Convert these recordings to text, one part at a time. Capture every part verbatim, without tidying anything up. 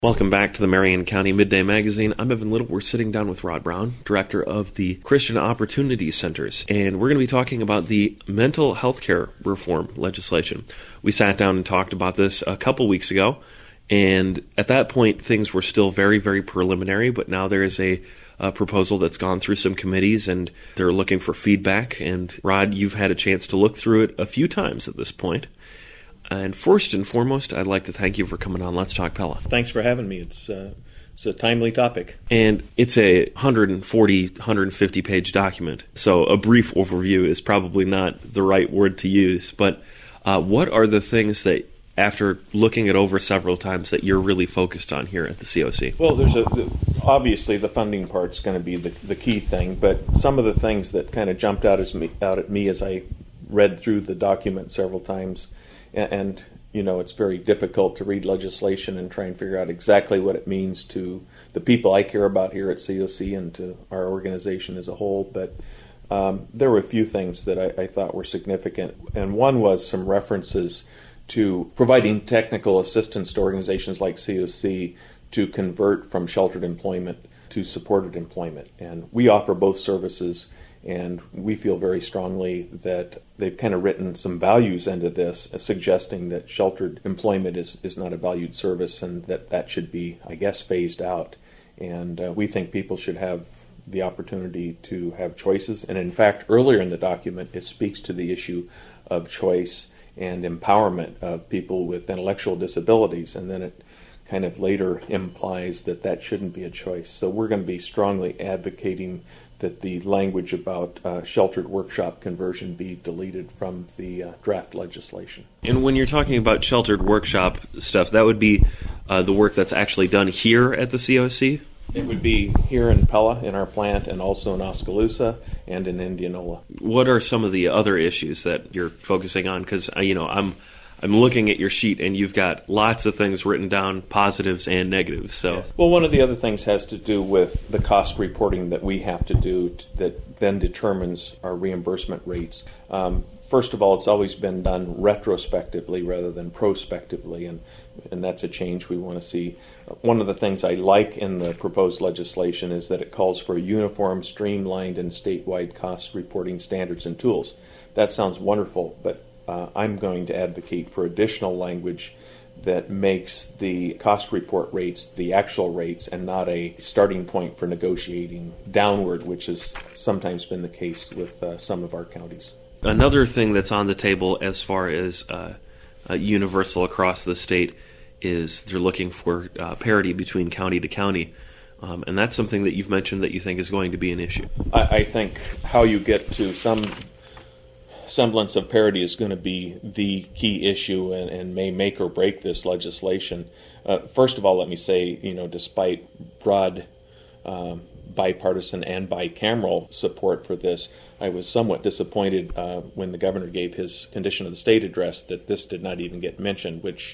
Welcome back to the Marion County Midday Magazine. I'm Evan Little. We're sitting down with Rod Brown, director of the Christian Opportunity Centers, and we're going to be talking about the mental health care reform legislation. We sat down and talked about this a couple weeks ago, and at that point, things were still very, very preliminary, but now there is a, a proposal that's gone through some committees, and they're looking for feedback. And Rod, you've had a chance to look through it a few times at this point. And first and foremost, I'd like to thank you for coming on Let's Talk Pella. Thanks for having me. It's uh, it's a timely topic. And it's a one hundred forty, one hundred fifty page document, so a brief overview is probably not the right word to use. But uh, what are the things that, after looking it over several times, that you're really focused on here at the C O C? Well, there's a obviously the funding part's going to be the, the key thing, but some of the things that kind of jumped out, as me, out at me as I read through the document several times. And, you know, it's very difficult to read legislation and try and figure out exactly what it means to the people I care about here at C O C and to our organization as a whole. But um, there were a few things that I, I thought were significant. And one was some references to providing technical assistance to organizations like C O C to convert from sheltered employment to supported employment. And we offer both services. And we feel very strongly that they've kind of written some values into this, uh, suggesting that sheltered employment is, is not a valued service and that that should be, I guess, phased out. And uh, we think people should have the opportunity to have choices. And in fact, earlier in the document, it speaks to the issue of choice and empowerment of people with intellectual disabilities. And then it kind of later implies that that shouldn't be a choice. So we're going to be strongly advocating that the language about uh, sheltered workshop conversion be deleted from the uh, draft legislation. And when you're talking about sheltered workshop stuff, that would be uh, the work that's actually done here at the C O C? It would be here in Pella, in our plant, and also in Oskaloosa and in Indianola. What are some of the other issues that you're focusing on? Because, uh, you know, I'm I'm looking at your sheet, and you've got lots of things written down, positives and negatives. So, yes. Well, one of the other things has to do with the cost reporting that we have to do t- that then determines our reimbursement rates. Um, first of all, it's always been done retrospectively rather than prospectively, and, and that's a change we want to see. One of the things I like in the proposed legislation is that it calls for uniform, streamlined, and statewide cost reporting standards and tools. That sounds wonderful, but Uh, I'm going to advocate for additional language that makes the cost report rates the actual rates and not a starting point for negotiating downward, which has sometimes been the case with uh, some of our counties. Another thing that's on the table as far as uh, uh, universal across the state is they're looking for uh, parity between county to county. Um, and that's something that you've mentioned that you think is going to be an issue. I, I think how you get to some semblance of parity is going to be the key issue and, and may make or break this legislation. Uh, first of all, let me say, you know, despite broad um, bipartisan and bicameral support for this, I was somewhat disappointed uh, when the governor gave his condition of the state address that this did not even get mentioned, which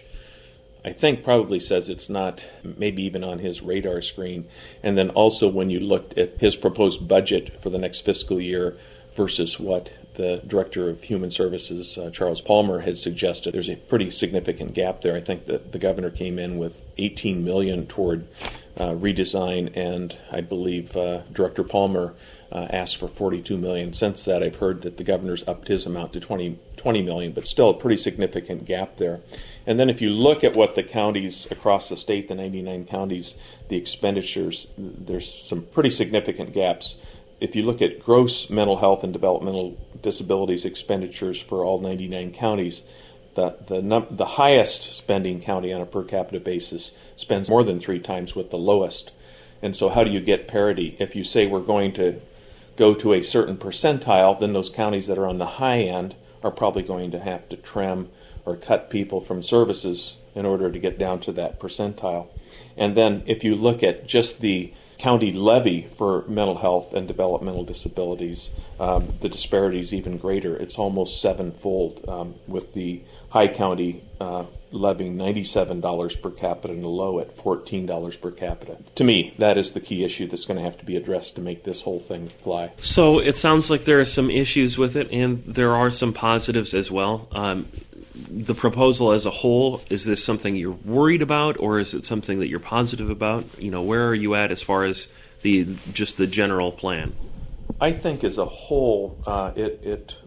I think probably says it's not maybe even on his radar screen. And then also when you looked at his proposed budget for the next fiscal year versus what the Director of Human Services, uh, Charles Palmer, had suggested, there's a pretty significant gap there. I think that the governor came in with eighteen million dollars toward uh, redesign, and I believe uh, Director Palmer uh, asked for forty-two million dollars. Since that, I've heard that the governor's upped his amount to twenty, twenty million dollars, but still a pretty significant gap there. And then if you look at what the counties across the state, the ninety-nine counties, the expenditures, there's some pretty significant gaps. If you look at gross mental health and developmental disabilities expenditures for all ninety-nine counties, the the, num- the highest spending county on a per capita basis spends more than three times what the lowest. And so how do you get parity? If you say we're going to go to a certain percentile, then those counties that are on the high end are probably going to have to trim or cut people from services in order to get down to that percentile. And then if you look at just the county levy for mental health and developmental disabilities, um, the disparity is even greater. It's almost sevenfold, um, with the high county uh, levying ninety-seven dollars per capita and the low at fourteen dollars per capita. To me, that is the key issue that's going to have to be addressed to make this whole thing fly. So it sounds like there are some issues with it, and there are some positives as well. Um, the proposal as a whole, is this something you're worried about, or is it something that you're positive about? You know, where are you at as far as the just the general plan? I think as a whole, uh, it it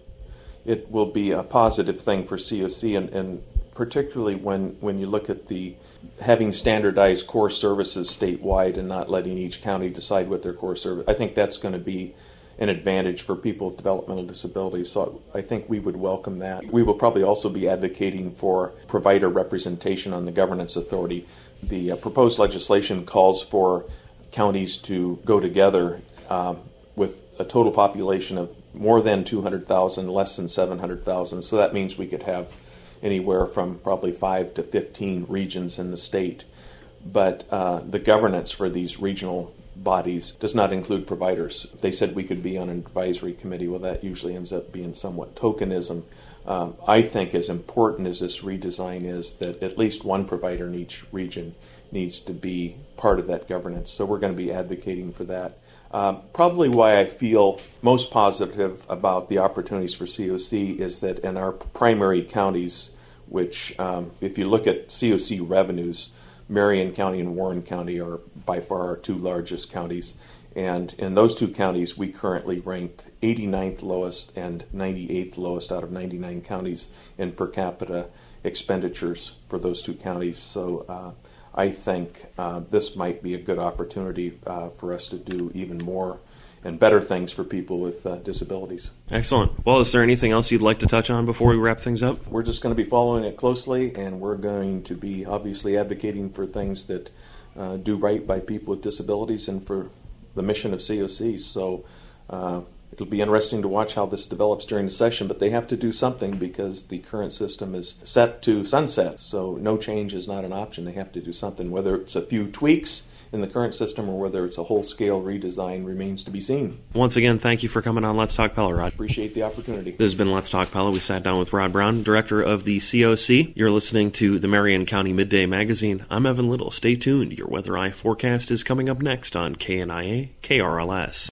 it will be a positive thing for C O C, and, and particularly when, when you look at the having standardized core services statewide and not letting each county decide what their core service. I think that's going to be an advantage for people with developmental disabilities. So I think we would welcome that. We will probably also be advocating for provider representation on the governance authority. The uh, proposed legislation calls for counties to go together um, with a total population of more than two hundred thousand, less than seven hundred thousand. So that means we could have anywhere from probably five to fifteen regions in the state. But uh, the governance for these regional bodies does not include providers. They said we could be on an advisory committee. Well, that usually ends up being somewhat tokenism. Um, I think as important as this redesign is, that at least one provider in each region needs to be part of that governance. So we're going to be advocating for that. Um, probably why I feel most positive about the opportunities for C O C is that in our primary counties, which um, if you look at C O C revenues, Marion County and Warren County are by far our two largest counties. And in those two counties, we currently rank eighty-ninth lowest and ninety-eighth lowest out of ninety-nine counties in per capita expenditures for those two counties. So uh, I think uh, this might be a good opportunity uh, for us to do even more and better things for people with uh, disabilities. Excellent. Well, is there anything else you'd like to touch on before we wrap things up? We're just going to be following it closely, and we're going to be obviously advocating for things that uh, do right by people with disabilities and for the mission of C O C. So uh, it'll be interesting to watch how this develops during the session, but they have to do something because the current system is set to sunset. So no change is not an option. They have to do something, whether it's a few tweaks in the current system or whether it's a whole-scale redesign remains to be seen. Once again, thank you for coming on Let's Talk Pella, Rod. Appreciate the opportunity. This has been Let's Talk Pella. We sat down with Rod Brown, Director of the C O C. You're listening to the Marion County Midday Magazine. I'm Evan Little. Stay tuned. Your Weather Eye forecast is coming up next on K N I A K R L S.